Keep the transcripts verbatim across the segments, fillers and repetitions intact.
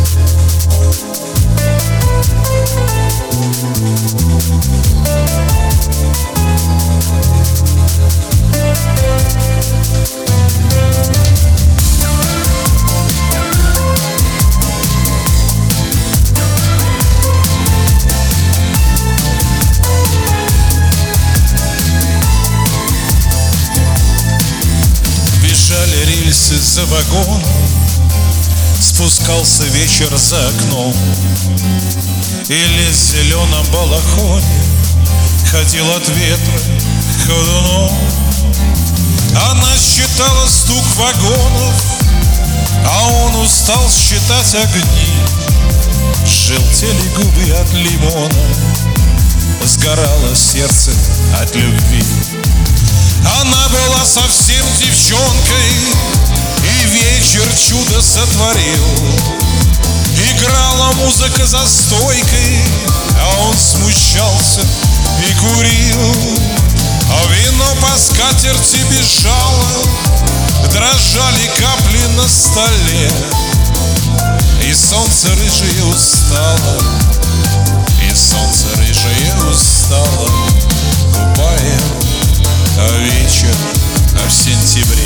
Рельсы за вагон, спускался вечер за окном, или в зеленом балахоне ходил от ветра ходуном. Она считала стук вагонов, а он устал считать огни. Желтели губы от лимона, сгорало сердце от любви. Она была совсем девчонкой, и вечер чудо сотворил. Играла музыка за стойкой, а он смущался и курил. А вино по скатерти бежало, дрожали капли на столе. И солнце рыжее устало, и солнце рыжее устало, купая а вечер а в сентябре.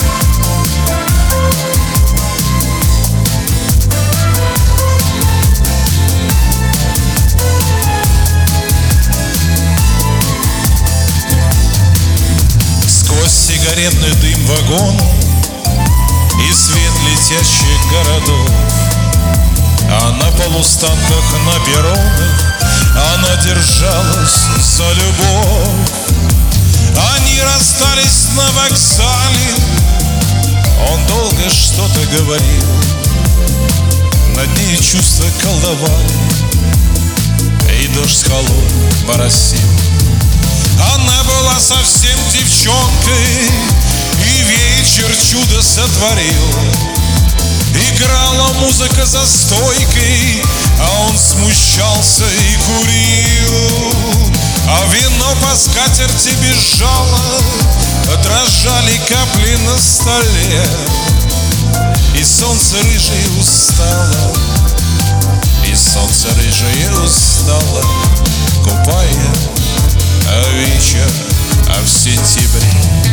Сквозь сигаретный дым вагон и свет летящих городов, а на полустанках, на перронах она держалась за любовь. Они расстались на вокзале, он долго что-то говорил, над ней чувства колдовали, и дождь с холодным моросил. Она была совсем девчонкой, и вечер чудо сотворил. Играла музыка за стойкой, а он смущался и курил. А вино по скатерти бежало, дрожали капли на столе. И солнце рыжее устало, и солнце рыжее устало, купая а вечер а в сентябре.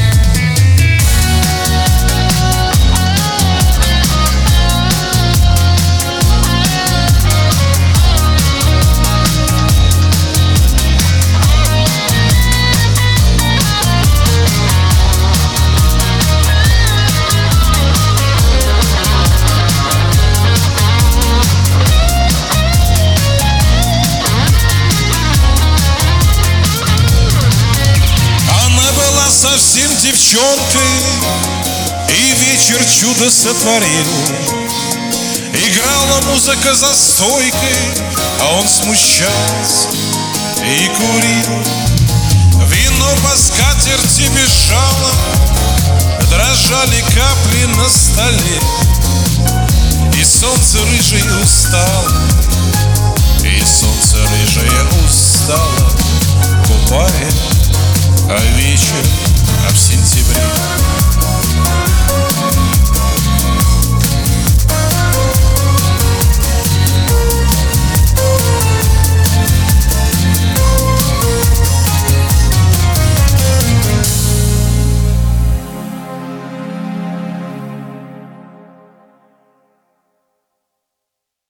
Совсем девчонкой, и вечер чудо сотворил. Играла музыка за стойкой, а он смущался и курил. Вино по скатерти бежало, дрожали капли на столе. И солнце рыжее устало, и солнце рыжее устало, купая а вечер а в сентябре.